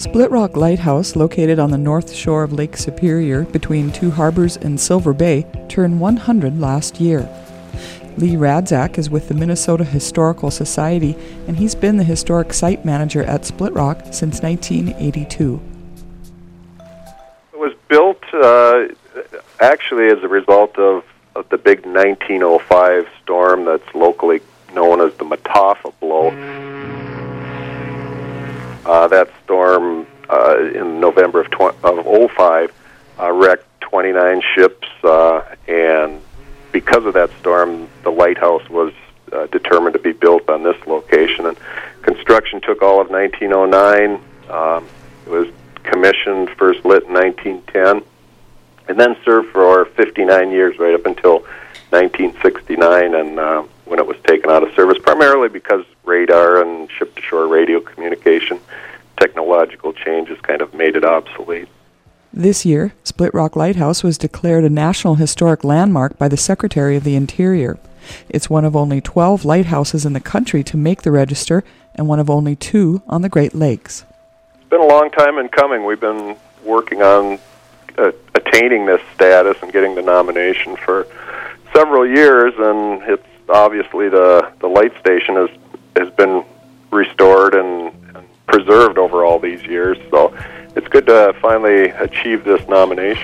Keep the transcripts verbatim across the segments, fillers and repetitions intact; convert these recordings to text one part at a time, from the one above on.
Split Rock Lighthouse, located on the north shore of Lake Superior between Two Harbors and Silver Bay, turned one hundred last year. Lee Radzak is with the Minnesota Historical Society, and he's been the historic site manager at Split Rock since nineteen eighty-two. It was built uh, actually as a result of, of the big nineteen oh five storm that's locally known as the Mataafa blow. Uh, that storm uh, in November of, tw- of oh five uh, wrecked twenty-nine ships, uh, and because of that storm, the lighthouse was uh, determined to be built on this location. And construction took all of nineteen oh nine. Um, it was commissioned, first lit in nineteen ten, and then served for fifty-nine years, right up until nineteen sixty-nine, and uh, when it was taken out of service, primarily because radar and ship-to-shore radio communication technological changes kind of made it obsolete. This year, Split Rock Lighthouse was declared a National Historic Landmark by the Secretary of the Interior. It's one of only twelve lighthouses in the country to make the register, and one of only two on the Great Lakes. It's been a long time in coming. We've been working on uh, attaining this status and getting the nomination for several years, and it's obviously the, the light station has, has been restored and, and preserved over all these years, so it's good to finally achieve this nomination.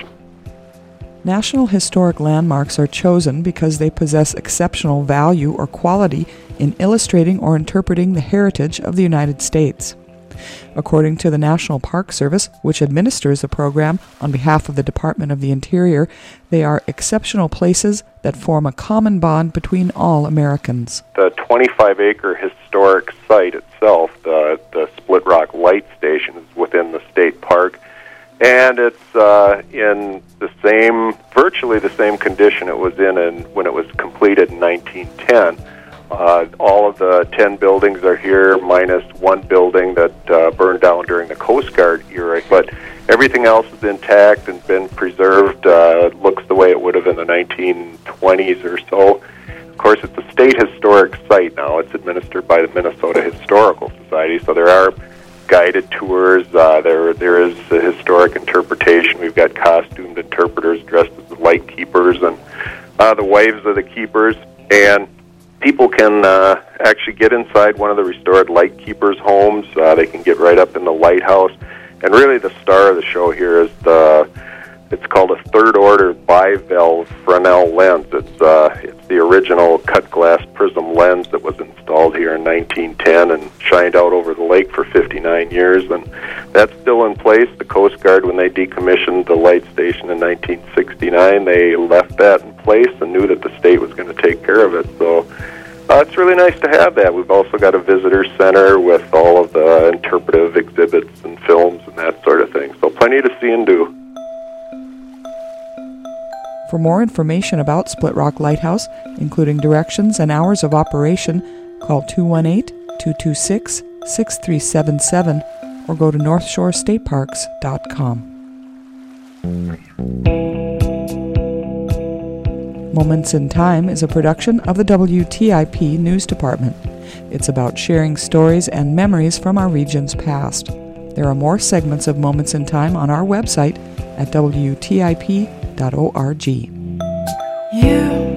National Historic Landmarks are chosen because they possess exceptional value or quality in illustrating or interpreting the heritage of the United States. According to the National Park Service, which administers the program on behalf of the Department of the Interior, they are exceptional places that form a common bond between all Americans. The twenty-five acre historic site itself, the, the Split Rock Light Station, is within the state park, and it's uh, in the same, virtually the same condition it was in, in when it was completed in nineteen ten. Uh, all of the ten buildings are here, minus one building that uh, burned down during the Coast Guard era. But everything else is intact and been preserved. Uh, looks the way it would have in the nineteen twenties or so. Of course, it's a state historic site now. It's administered by the Minnesota Historical Society, so there are guided tours. Uh, there, there is a historic interpretation. We've got costumed interpreters dressed as the light keepers and uh, the wives of the keepers, and people can uh, actually get inside one of the restored light keepers' homes. Uh, they can get right up in the lighthouse. And really the star of the show here is the, it's called a third-order bivalve Fresnel lens. It's, uh, it's the original cut-glass prism lens that was installed here in nineteen ten and shined out over the lake for fifty-nine years. And that's still in place. The Coast Guard, when they decommissioned the light station in nineteen sixty-nine, they left that in place and knew that the state was going to take care of it. So uh, it's really nice to have that. We've also got a visitor center with all of the interpretive exhibits and films and that sort of thing. So plenty to see and do. For more information about Split Rock Lighthouse, including directions and hours of operation, call two one eight, two two six, six three seven seven or go to north shore state parks dot com. Moments in Time is a production of the W T I P News Department. It's about sharing stories and memories from our region's past. There are more segments of Moments in Time on our website at W T I P dot org. You